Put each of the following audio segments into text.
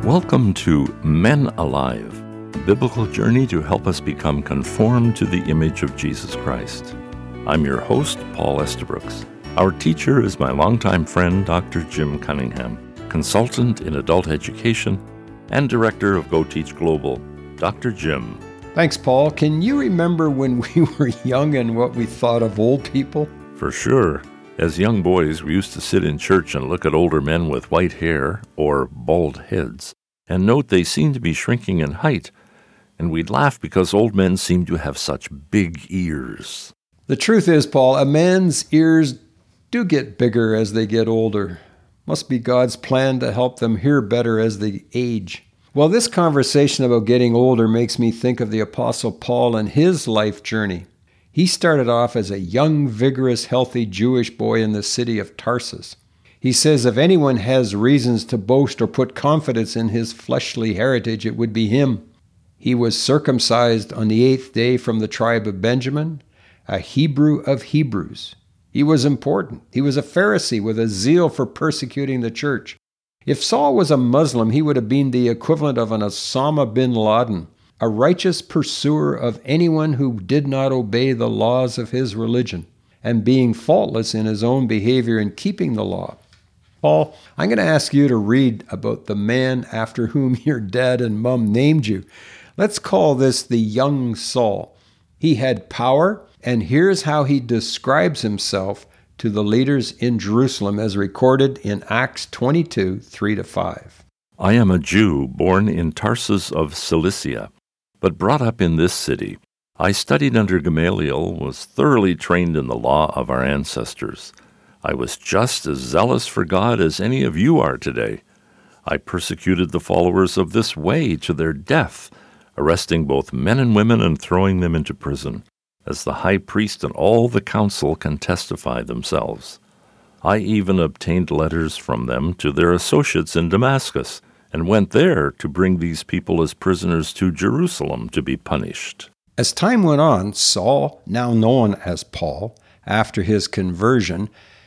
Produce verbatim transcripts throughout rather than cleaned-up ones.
Welcome to Men Alive, a biblical journey to help us become conformed to the image of Jesus Christ. I'm your host, Paul Estabrooks. Our teacher is my longtime friend, Doctor Jim Cunningham, consultant in adult education and director of Go Teach Global. Doctor Jim. Thanks, Paul. Can you remember when we were young and what we thought of old people? For sure. As young boys, we used to sit in church and look at older men with white hair or bald heads and note they seemed to be shrinking in height, and we'd laugh because old men seemed to have such big ears. The truth is, Paul, a man's ears do get bigger as they get older. Must be God's plan to help them hear better as they age. Well, this conversation about getting older makes me think of the Apostle Paul and his life journey. He started off as a young, vigorous, healthy Jewish boy in the city of Tarsus. He says if anyone has reasons to boast or put confidence in his fleshly heritage, it would be him. He was circumcised on the eighth day from the tribe of Benjamin, a Hebrew of Hebrews. He was important. He was a Pharisee with a zeal for persecuting the church. If Saul was a Muslim, he would have been the equivalent of an Osama bin Laden, a righteous pursuer of anyone who did not obey the laws of his religion, and being faultless in his own behavior in keeping the law. Paul, I'm going to ask you to read about the man after whom your dad and mom named you. Let's call this the young Saul. He had power, and here's how he describes himself to the leaders in Jerusalem as recorded in Acts twenty-two, three to five. I am a Jew born in Tarsus of Cilicia, but brought up in this city. I studied under Gamaliel, was thoroughly trained in the law of our ancestors. I was just as zealous for God as any of you are today. I persecuted the followers of this way to their death, arresting both men and women and throwing them into prison, as the high priest and all the council can testify themselves. I even obtained letters from them to their associates in Damascus, and went there to bring these people as prisoners to Jerusalem to be punished. As time went on, Saul, now known as Paul, after his conversion,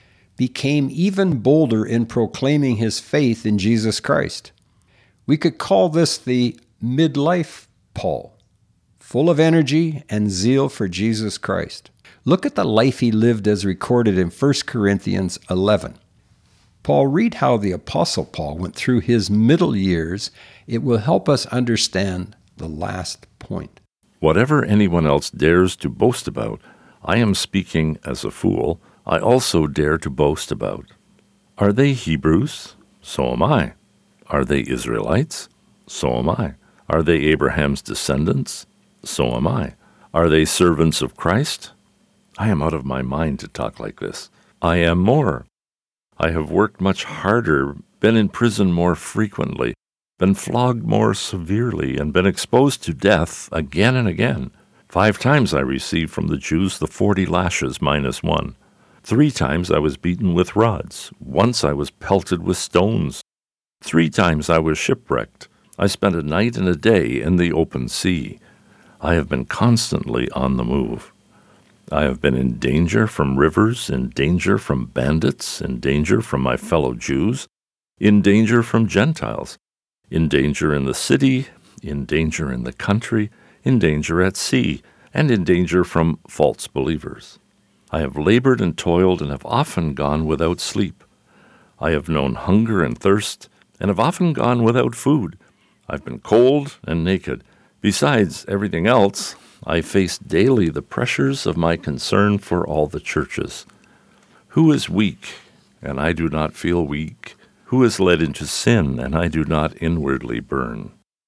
became even bolder in proclaiming his faith in Jesus Christ. We could call this the midlife Paul, full of energy and zeal for Jesus Christ. Look at the life he lived as recorded in First Corinthians eleven. Paul, read how the Apostle Paul went through his middle years. It will help us understand the last point. Whatever anyone else dares to boast about, I am speaking as a fool, I also dare to boast about. Are they Hebrews? So am I. Are they Israelites? So am I. Are they Abraham's descendants? So am I. Are they servants of Christ? I am out of my mind to talk like this. I am more. I have worked much harder, been in prison more frequently, been flogged more severely, and been exposed to death again and again. Five times I received from the Jews the forty lashes minus one. Three times I was beaten with rods. Once I was pelted with stones. Three times I was shipwrecked. I spent a night and a day in the open sea. I have been constantly on the move. I have been in danger from rivers, in danger from bandits, in danger from my fellow Jews, in danger from Gentiles, in danger in the city, in danger in the country, in danger at sea, and in danger from false believers. I have labored and toiled and have often gone without sleep. I have known hunger and thirst, and have often gone without food. I've been cold and naked. Besides everything else, I face daily the pressures of my concern for all the churches. Who is weak, and I do not feel weak? Who is led into sin, and I do not inwardly burn?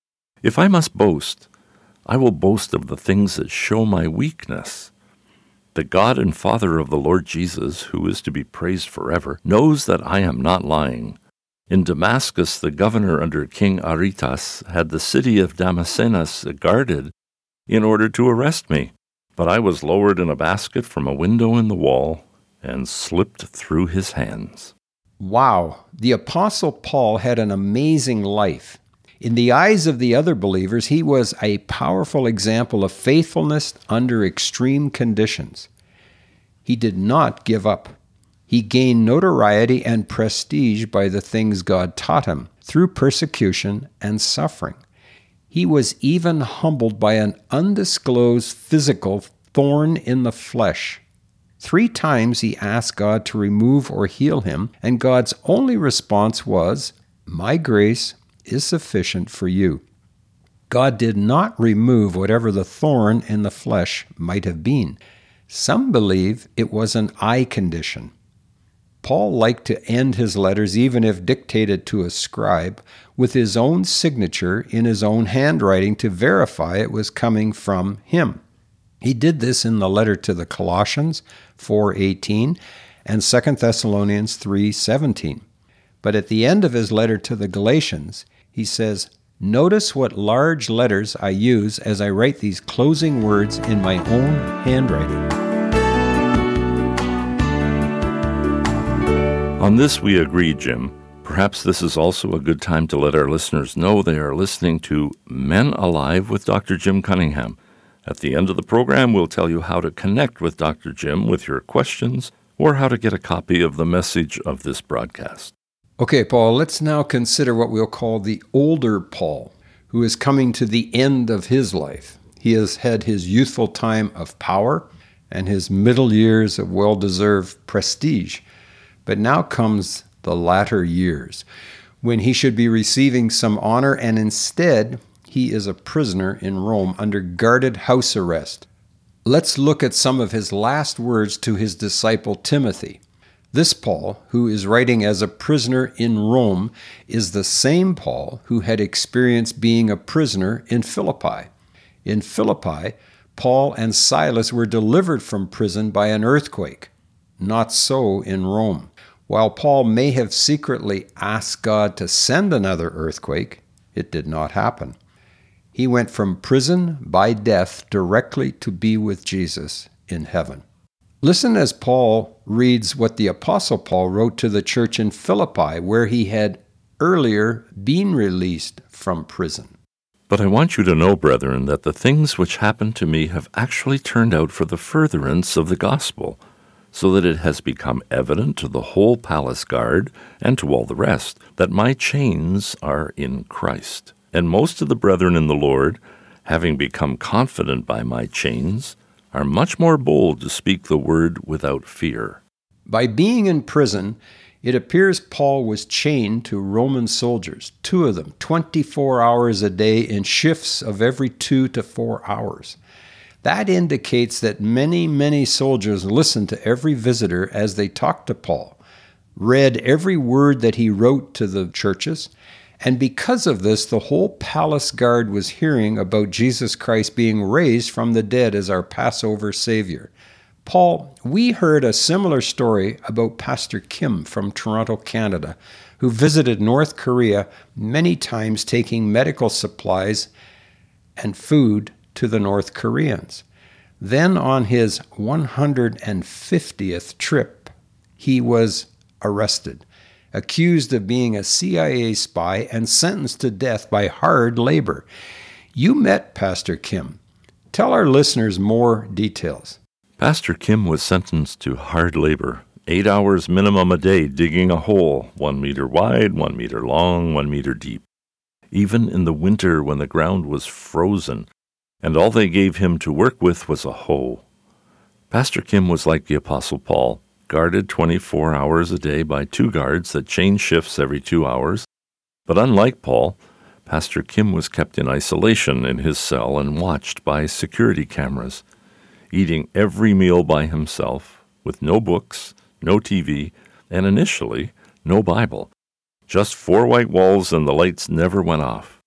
If I must boast, I will boast of the things that show my weakness. The God and Father of the Lord Jesus, who is to be praised forever, knows that I am not lying. In Damascus, the governor under King Aretas had the city of Damascus guarded in order to arrest me. But I was lowered in a basket from a window in the wall and slipped through his hands. Wow, the Apostle Paul had an amazing life. In the eyes of the other believers, he was a powerful example of faithfulness under extreme conditions. He did not give up. He gained notoriety and prestige by the things God taught him. through persecution and suffering. He was even humbled by an undisclosed physical thorn in the flesh. Three times he asked God to remove or heal him, and God's only response was, "My grace is sufficient for you." God did not remove whatever the thorn in the flesh might have been. Some believe it was an eye condition. Paul liked to end his letters, even if dictated to a scribe, with his own signature in his own handwriting to verify it was coming from him. He did this in the letter to the Colossians, four eighteen, and Second Thessalonians, three seventeen. But at the end of his letter to the Galatians, he says, "Notice what large letters I use as I write these closing words in my own handwriting." On this we agree, Jim. Perhaps this is also a good time to let our listeners know they are listening to Men Alive with Doctor Jim Cunningham. At the end of the program, we'll tell you how to connect with Doctor Jim with your questions or how to get a copy of the message of this broadcast. Okay, Paul, let's now consider what we'll call the older Paul, who is coming to the end of his life. He has had his youthful time of power and his middle years of well-deserved prestige. But now comes the latter years, when he should be receiving some honor, and instead he is a prisoner in Rome under guarded house arrest. Let's look at some of his last words to his disciple Timothy. This Paul, who is writing as a prisoner in Rome, is the same Paul who had experienced being a prisoner in Philippi. In Philippi, Paul and Silas were delivered from prison by an earthquake. Not so in Rome. While Paul may have secretly asked God to send another earthquake, it did not happen. He went from prison by death directly to be with Jesus in heaven. Listen as Paul reads what the Apostle Paul wrote to the church in Philippi, where he had earlier been released from prison. But I want you to know, brethren, that the things which happened to me have actually turned out for the furtherance of the gospel, so that it has become evident to the whole palace guard and to all the rest that my chains are in Christ. And most of the brethren in the Lord, having become confident by my chains, are much more bold to speak the word without fear. By being in prison, it appears Paul was chained to Roman soldiers, two of them, twenty-four hours a day in shifts of every two to four hours. That indicates that many, many soldiers listened to every visitor as they talked to Paul, read every word that he wrote to the churches, and because of this, the whole palace guard was hearing about Jesus Christ being raised from the dead as our Passover Savior. Paul, we heard a similar story about Pastor Kim from Toronto, Canada, who visited North Korea many times taking medical supplies and food to the North Koreans. Then on his one hundred fiftieth trip, he was arrested, accused of being a C I A spy and sentenced to death by hard labor. You met Pastor Kim. Tell our listeners more details. Pastor Kim was sentenced to hard labor, eight hours minimum a day digging a hole, one meter wide, one meter long, one meter deep. Even in the winter when the ground was frozen, and all they gave him to work with was a hoe. Pastor Kim was like the Apostle Paul, guarded twenty-four hours a day by two guards that changed shifts every two hours. But unlike Paul, Pastor Kim was kept in isolation in his cell and watched by security cameras, eating every meal by himself, with no books, no T V, and initially, no Bible. Just four white walls and the lights never went off.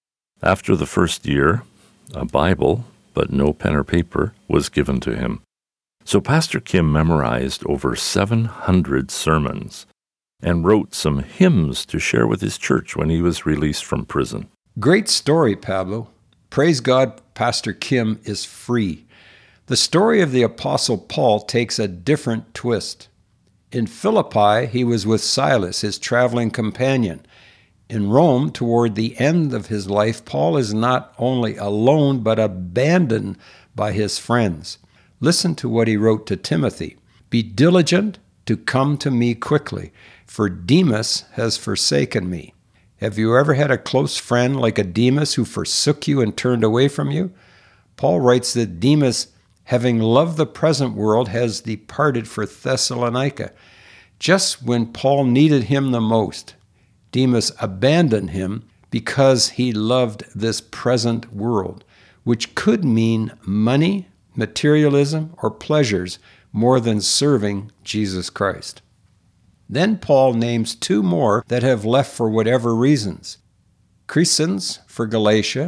After the first year, a Bible, but no pen or paper, was given to him. So Pastor Kim memorized over seven hundred sermons and wrote some hymns to share with his church when he was released from prison. Great story, Pablo. Praise God, Pastor Kim is free. The story of the Apostle Paul takes a different twist. In Philippi, he was with Silas, his traveling companion. In Rome, toward the end of his life, Paul is not only alone, but abandoned by his friends. Listen to what he wrote to Timothy. Be diligent to come to me quickly, for Demas has forsaken me, Have you ever had a close friend like a Demas who forsook you and turned away from you? Paul writes that Demas, having loved the present world, has departed for Thessalonica. Just when Paul needed him the most, Demas abandoned him because he loved this present world, which could mean money, materialism, or pleasures more than serving Jesus Christ. Then Paul names two more that have left for whatever reasons. Crescens for Galatia,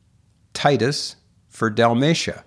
Titus for Dalmatia.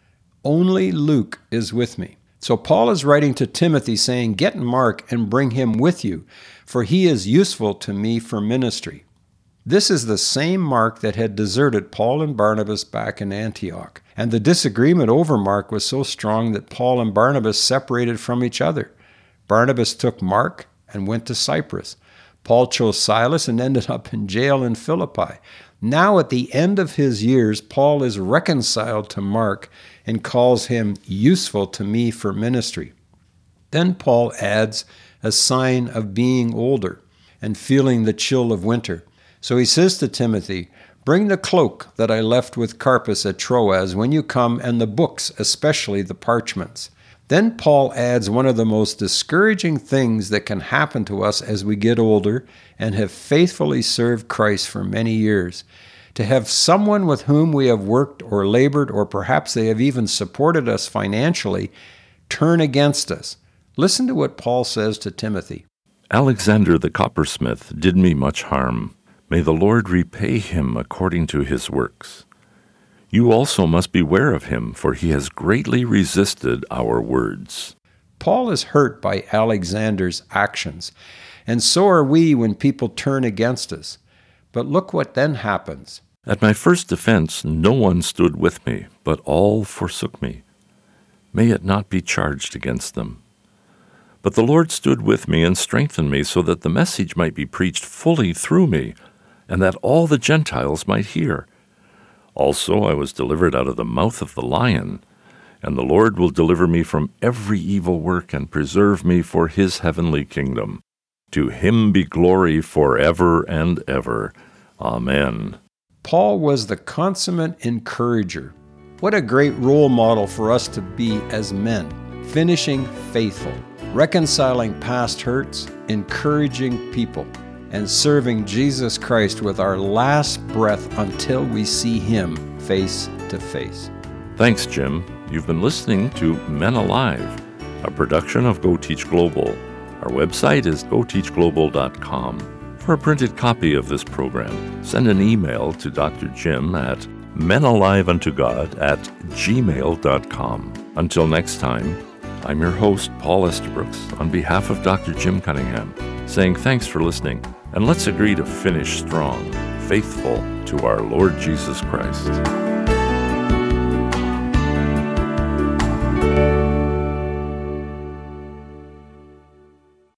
Only Luke is with me. So Paul is writing to Timothy saying, get Mark and bring him with you, for he is useful to me for ministry. This is the same Mark that had deserted Paul and Barnabas back in Antioch. And the disagreement over Mark was so strong that Paul and Barnabas separated from each other. Barnabas took Mark and went to Cyprus. Paul chose Silas and ended up in jail in Philippi. Now at the end of his years, Paul is reconciled to Mark and calls him useful to me for ministry. Then Paul adds a sign of being older and feeling the chill of winter. So he says to Timothy, bring the cloak that I left with Carpus at Troas when you come, and the books, especially the parchments. Then Paul adds one of the most discouraging things that can happen to us as we get older and have faithfully served Christ for many years. To have someone with whom we have worked or labored, or perhaps they have even supported us financially, turn against us. Listen to what Paul says to Timothy. Alexander the coppersmith did me much harm. May the Lord repay him according to his works. You also must beware of him, for he has greatly resisted our words. Paul is hurt by Alexander's actions, and so are we when people turn against us. But look what then happens. At my first defense, no one stood with me, but all forsook me. May it not be charged against them. But the Lord stood with me and strengthened me, so that the message might be preached fully through me, and that all the Gentiles might hear. Also I was delivered out of the mouth of the lion, and the Lord will deliver me from every evil work and preserve me for his heavenly kingdom. To him be glory forever and ever. Amen. Paul was the consummate encourager. What a great role model for us to be as men, finishing faithful, reconciling past hurts, encouraging people, and serving Jesus Christ with our last breath until we see him face to face. Thanks, Jim. You've been listening to Men Alive, a production of Go Teach Global. Our website is go teach global dot com. For a printed copy of this program, send an email to Doctor Jim at menaliveuntogod at gmail dot com. Until next time, I'm your host, Paul Estabrooks, on behalf of Doctor Jim Cunningham, saying thanks for listening, and let's agree to finish strong, faithful to our Lord Jesus Christ.